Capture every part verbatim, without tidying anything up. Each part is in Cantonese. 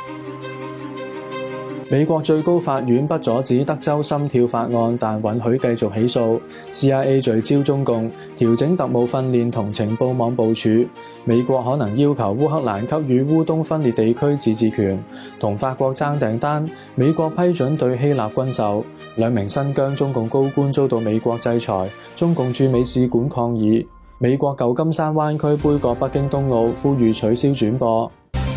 美國最高法院不阻止德州心跳法案，但允許繼續起訴。C I A 聚焦中共，調整特務訓練同情報網部署。美國可能要求烏克蘭給予烏東分裂地區自治權。同法國爭訂單，美國批准對希臘軍售。兩名新疆中共高官遭到美國制裁，中共駐美使館抗議。美國舊金山灣區杯葛北京冬奧，呼籲取消轉播。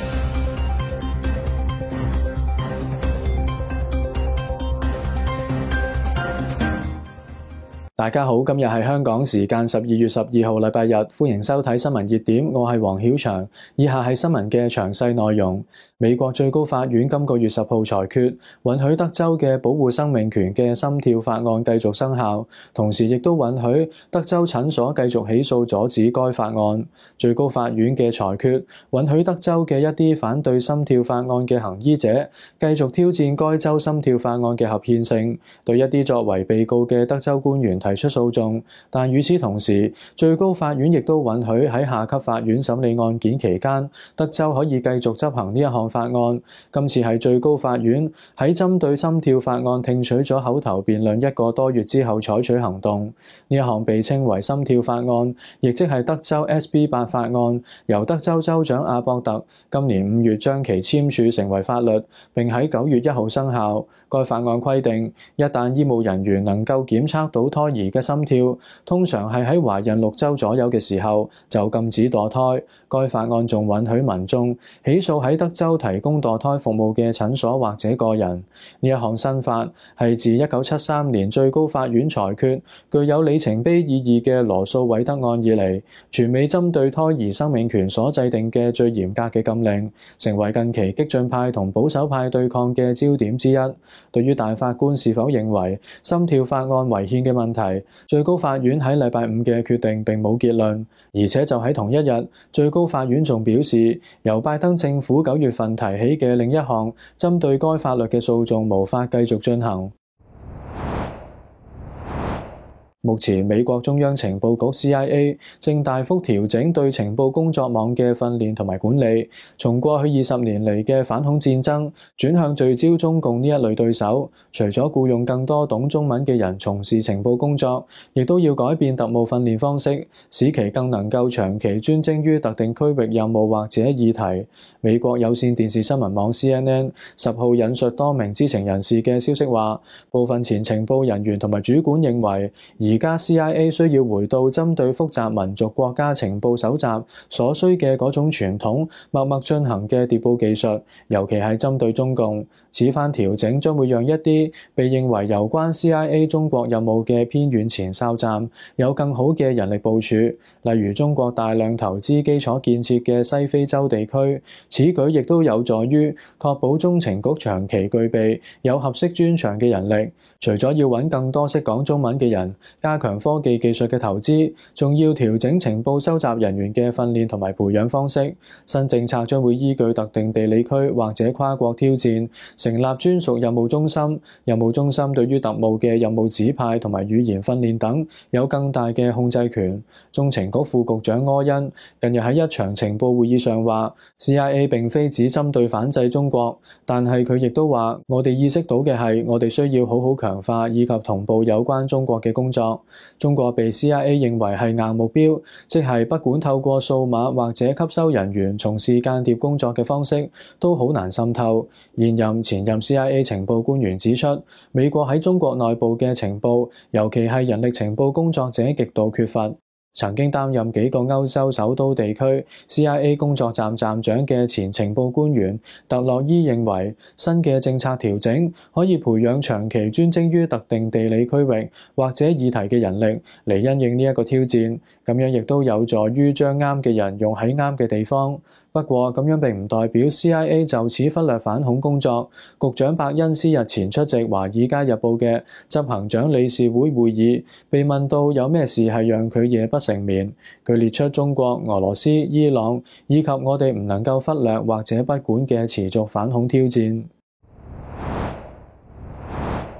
大家好，今日係香港時間十二月十二號禮拜日，歡迎收睇新聞熱點，我係黃曉翔。以下係新聞嘅詳細內容。美國最高法院今個月十號裁決，允許德州嘅保護生命權嘅心跳法案繼續生效，同時亦都允許德州診所繼續起訴阻止該法案。最高法院嘅裁決允許德州嘅一啲反對心跳法案嘅行醫者繼續挑戰該州心跳法案嘅合憲性，對一啲作為被告嘅德州官員提出訴訟。但與此同時，最高法院亦都允許喺下級法院審理案件期間，德州可以繼續執行呢一項法案。今次係最高法院喺針對心跳法案聽取咗口頭辯論一個多月之後採取行動。呢一項被稱為心跳法案，亦即係德州 S B 八法案，由德州州長阿博特今年五月將其簽署成為法律，並喺九月一號生效。該法案規定，一旦醫務人員能夠檢測到胎兒嘅心跳，通常係喺懷孕六週左右嘅時候，就禁止墮胎。該法案仲允許民眾起訴喺德州提供墮胎服務嘅診所或者個人。呢一項新法係自一九七三年最高法院裁決具有里程碑意義嘅羅訴韋德案以嚟，全美針對胎兒生命權所制定嘅最嚴格嘅禁令，成為近期激進派同保守派對抗嘅焦點之一。對於大法官是否認為心跳法案違憲嘅問題，最高法院喺禮拜五嘅決定並冇結論，而且就喺同一日，最高法院仲表示，由拜登政府九月份提起嘅另一項針對該法律嘅訴訟無法繼續進行。目前美國中央情報局 C I A 正大幅調整對情報工作網嘅訓練同埋管理，從過去二十年嚟嘅反恐戰爭轉向聚焦中共呢一類對手。除咗僱用更多懂中文嘅人從事情報工作，亦都要改變特務訓練方式，使其更能夠長期專精於特定區域任務或者議題。美國有線電視新聞網 C N N 十號引述多名知情人士嘅消息話，部分前情報人員同埋主管認為，而家 C I A 需要回到針對複雜民族國家情報搜集所需嘅嗰種傳統默默進行嘅諜報技術，尤其係針對中共。此番調整將會讓一啲被認為有關 C I A 中國任務嘅偏遠前哨站有更好嘅人力部署，例如中國大量投資基礎建設嘅西非洲地區。此舉亦都有助於確保中情局長期具備有合適專長嘅人力。除咗要揾更多識講中文嘅人，加強科技技術嘅投資，仲要調整情報收集人員嘅訓練同埋培養方式。新政策將會依據特定地理區或者跨國挑戰，成立專屬任務中心。任務中心對於特務嘅任務指派同埋語言訓練等有更大嘅控制權。中情局副局長柯恩近日喺一場情報會議上話 ，C I A 並非只針對反制中國，但係佢亦都話，我哋意識到嘅係，我哋需要好好強化以及同步有關中國嘅工作。中國被 C I A 認為係硬目標，即係不管透過數碼或者吸收人員從事間諜工作嘅方式，都好難滲透。現任、前任 C I A 情報官員指出，美國喺中國內部嘅情報，尤其係人力情報工作者極度缺乏。曾經擔任幾個歐洲首都地區 C I A 工作站站長嘅前情報官員特洛伊認為，新嘅政策調整可以培養長期專精於特定地理區域或者議題嘅人力嚟因應呢一個挑戰，咁樣亦都有助於將啱嘅人用喺啱嘅地方。不過咁樣並唔代表 C I A 就此忽略反恐工作。局長伯恩斯日前出席《華爾街日報》嘅執行長理事會會議，被問到有咩事係讓佢夜不成眠，佢列出中國、俄羅斯、伊朗以及我哋唔能夠忽略或者不管嘅持續反恐挑戰。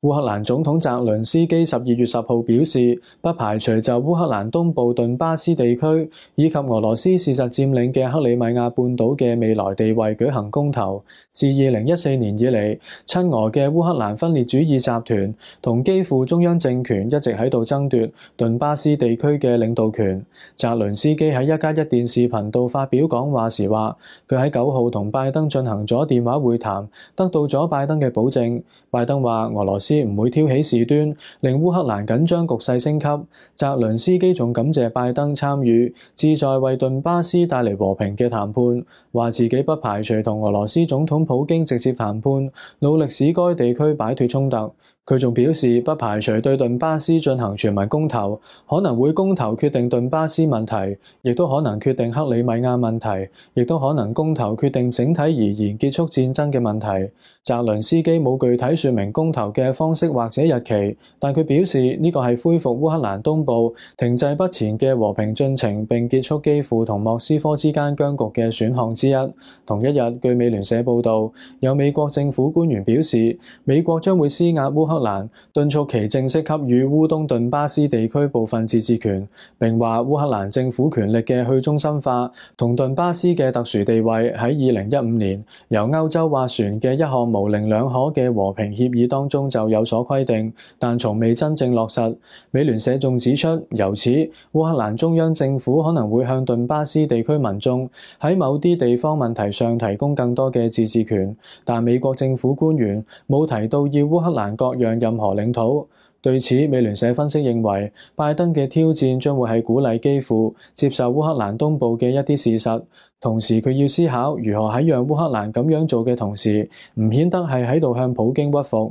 烏克蘭總統澤倫斯基十二月十號表示，不排除就烏克蘭東部頓巴斯地區以及俄羅斯事實佔領嘅克里米亞半島嘅未來地位舉行公投。自二零一四年以嚟，親俄嘅烏克蘭分裂主義集團同基輔中央政權一直喺度爭奪頓巴斯地區嘅領導權。澤倫斯基喺一加一電視頻道發表講話時話，佢喺九號同拜登進行咗電話會談，得到咗拜登嘅保證。拜登話俄羅斯唔會挑起事端，令烏克蘭緊張局勢升級。澤倫斯基仲感謝拜登參與旨在為頓巴斯帶嚟和平嘅談判，話自己不排除同俄羅斯總統普京直接談判，努力使該地區擺脫衝突。佢仲表示，不排除對頓巴斯進行全民公投，可能會公投決定頓巴斯問題，亦都可能決定克里米亞問題，亦都可能公投決定整體而言結束戰爭嘅問題。澤倫斯基冇具體説明公投嘅方式或者日期，但佢表示呢個係恢復烏克蘭東部停滯不前嘅和平進程並結束基輔同莫斯科之間僵局嘅選項之一。同一日，據美聯社報導，有美國政府官員表示，美國將會施壓烏克蘭，敦促其正式給予烏東頓巴斯地區部分自治權，並話烏克蘭政府權力嘅去中心化同頓巴斯嘅特殊地位喺二零一五年由歐洲斡旋嘅一項模棱兩可嘅和平協議當中就有所規定，但從未真正落實。美聯社仲指出，由此烏克蘭中央政府可能會向頓巴斯地區民眾喺某啲地方問題上提供更多嘅自治權，但美國政府官員冇提到要烏克蘭割讓任何領土。對此，美聯社分析認為，拜登嘅挑戰將會係鼓勵基輔接受烏克蘭東部嘅一啲事實，同時佢要思考如何喺讓烏克蘭咁樣做嘅同時，唔顯得係喺度向普京屈服。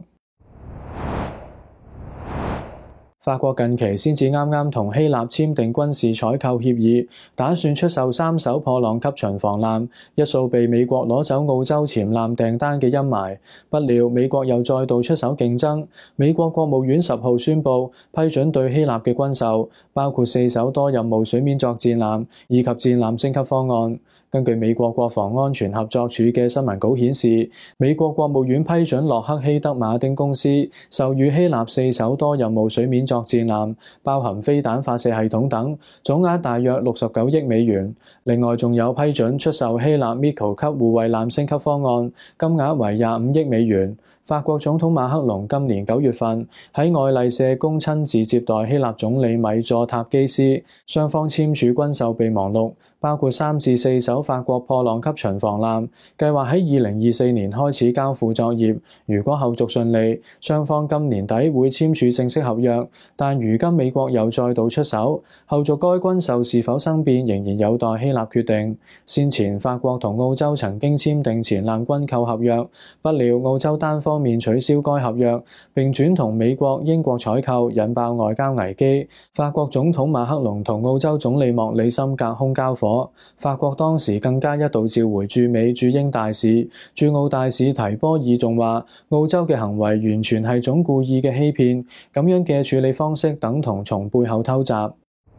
法國近期先至啱啱同希臘簽訂軍事採購協議，打算出售三艘破浪級巡防艦，一掃被美國攞走澳洲潛艦訂單嘅陰霾。不料美國又再度出手競爭，美國國務院十號宣布批准對希臘嘅軍售，包括四艘多任務水面作戰艦以及戰艦升級方案。根據美國國防安全合作署嘅新聞稿顯示，美國國務院批准洛克希德馬丁公司授予希臘四艘多任務水面作戰艦，包含飛彈發射系統等，總額大約六十九億美元。另外仲有批准出售希臘 Miko 級護衛艦升級方案，金額為廿五億美元。法國總統馬克龍今年九月份喺愛麗舍宮親自接待希臘總理米佐塔基斯，雙方簽署軍售備忘錄，包括三至四艘法國破浪級巡防艦，計劃喺二零二四年開始交付作業。如果後續順利，雙方今年底會簽署正式合約。但如今美國又再度出手，後續該軍售是否生變仍然有待希臘決定。先前法國同澳洲曾經簽訂前艦軍購合約，不料澳洲單方面取消該合約，並轉同美國、英國採購，引爆外交危機。法國總統馬克龍同澳洲總理莫里森隔空交火，法國當時更加一度召回駐美駐英大使，駐澳大使提波爾仲話澳洲嘅行為完全係種故意嘅欺騙，咁樣嘅處理方式等同從背後偷襲。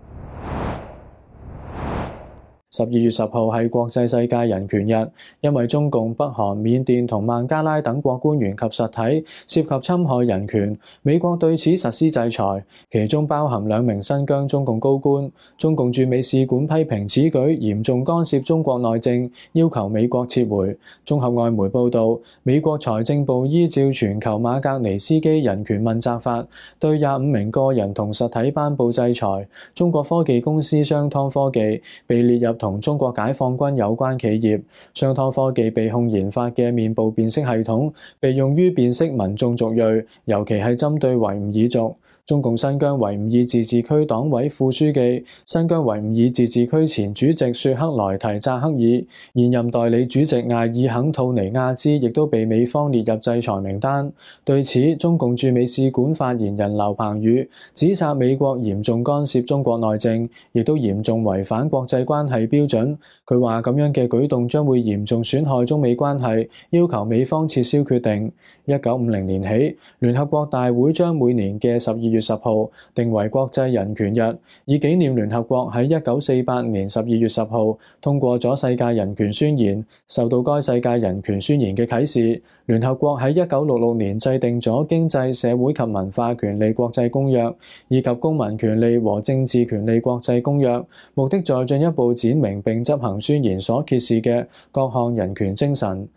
十二月十號係國際世界人權日，因為中共、北韓、緬甸同孟加拉等國官員及實體涉及侵害人權，美國對此實施制裁，其中包含兩名新疆中共高官。中共駐美使館批評此舉嚴重干涉中國內政，要求美國撤回。綜合外媒報導，美國財政部依照全球馬格尼斯基人權問責法，對廿五名個人同實體頒布制裁。中國科技公司商湯科技被列入同中國解放軍有關企業。商湯科技被控研發嘅面部辨識系統被用於辨識民眾族裔，尤其係針對維吾爾族。中共新疆維吾爾自治區黨委副書記、新疆維吾爾自治區前主席雪克萊提扎克爾、現任代理主席艾爾肯吐尼亞茲亦都被美方列入制裁名單。對此，中共駐美使館發言人劉鵬宇指責美國嚴重干涉中國內政，亦都嚴重違反國際關係理標準。佢話咁樣嘅舉動將會嚴重損害中美關係，要求美方撤銷決定。一九五零年起，聯合國大會將每年嘅十二月十號定為國際人權日，以紀念聯合國喺一九四八年十二月十號通過咗世界人權宣言。受到該世界人權宣言嘅啟示，聯合國喺一九六六年制定咗經濟、社會及文化權利國際公約以及公民權利和政治權利國際公約，目的在進一步闡明並執行宣言所揭示嘅各項人權精神。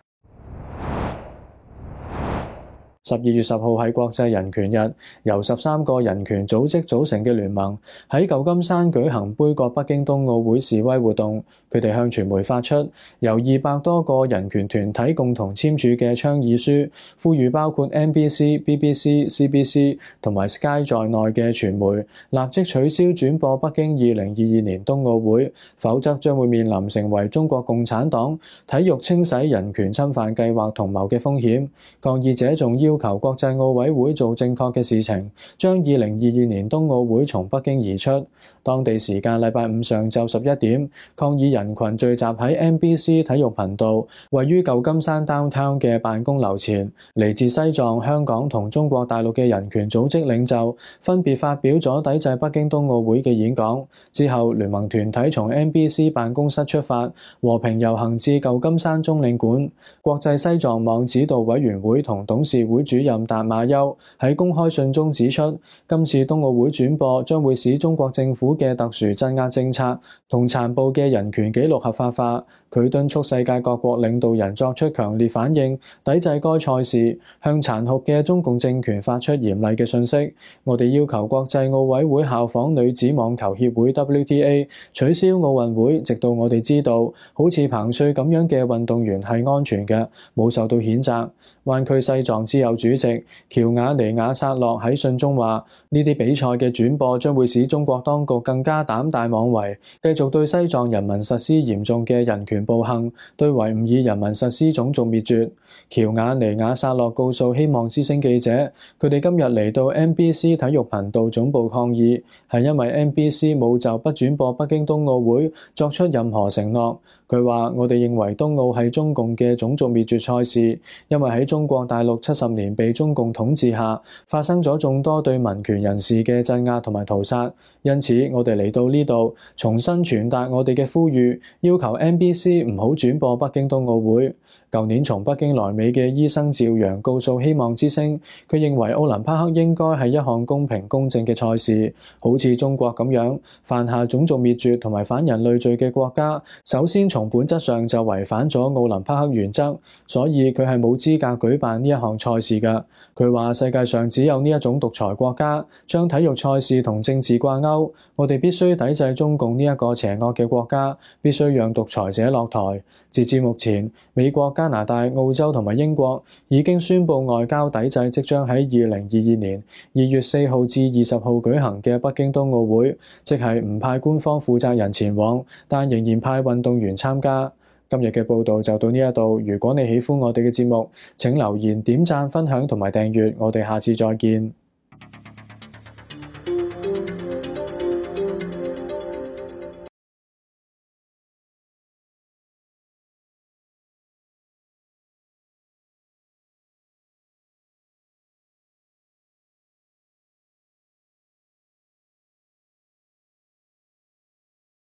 十二月十號係國際人權日，由十三個人權組織組成嘅聯盟喺舊金山舉行杯葛北京冬奧會示威活動。佢哋向傳媒發出由二百多個人權團體共同簽署嘅倡議書，呼籲包括 N B C、B B C、C B C 同埋 Sky 在內嘅傳媒立即取消轉播北京二零二二年冬奧會，否則將會面臨成為中國共產黨體育清洗人權侵犯計劃同謀嘅風險。抗議者仲要求國際奧委會做正確嘅事情，將二零二二年冬奧會從北京移出。當地時間禮拜五上晝十一點，抗議人群聚集喺 N B C 體育頻道位於舊金山 downtown 嘅辦公樓前。嚟自西藏、香港同中國大陸嘅人權組織領袖分別發表咗抵制北京冬奧會嘅演講。之後，聯盟團體從 N B C 辦公室出發，和平遊行至舊金山中領館。國際西藏網指導委員會同董事會主任達馬丘喺公開信中指出，今次冬奧會轉播將會使中國政府嘅特殊鎮壓政策同殘暴嘅人權紀錄合法化。佢敦促世界各國領導人作出強烈反應，抵制該賽事，向殘酷嘅中共政權發出嚴厲嘅訊息。我哋要求國際奧委會效仿女子網球協會 W T A 取消奧運會，直到我哋知道好似彭帥咁樣嘅運動員係安全嘅，冇受到譴責。灣區西藏之友主席喬瓦尼亞薩洛喺信中話：呢啲比賽嘅轉播將會使中國當局更加膽大妄為，繼續對西藏人民實施嚴重嘅人權暴行，對維吾爾人民實施種族滅絕。喬瓦尼亞薩洛告訴希望之聲記者，佢哋今日嚟到 N B C 體育頻道總部抗議，係因為 N B C 冇就不轉播北京冬奧會作出任何承諾。佢話：我哋認為冬奧係中共嘅種族滅絕賽事，因為喺中國大陸七十年被中共統治下，發生咗眾多對民權人士嘅鎮壓同埋屠殺。因此，我哋嚟到呢度，重新傳達我哋嘅呼籲，要求 N B C 唔好轉播北京冬奧會。舊年從北京來美嘅醫生趙陽告訴希望之聲，佢認為奧林匹克應該係一項公平公正嘅賽事，好似中國咁樣犯下種族滅絕同埋反人類罪嘅國家，首先從本質上就違反咗奧林匹克原則，所以佢係冇資格舉辦呢一項賽事㗎。佢話世界上只有呢一種獨裁國家將體育賽事同政治掛鈎，我哋必須抵制中共呢一個邪惡嘅國家，必須讓獨裁者落台。截至目前，美國、加拿大、澳洲同埋英國已經宣布外交抵制即將喺二零二二年二月四號至二十號舉行嘅北京冬奧會，即係唔派官方負責人前往，但仍然派運動員參加。今日嘅報導就到呢一度，如果你喜歡我哋嘅節目，請留言、點讚、分享同埋訂閱，我哋下次再見。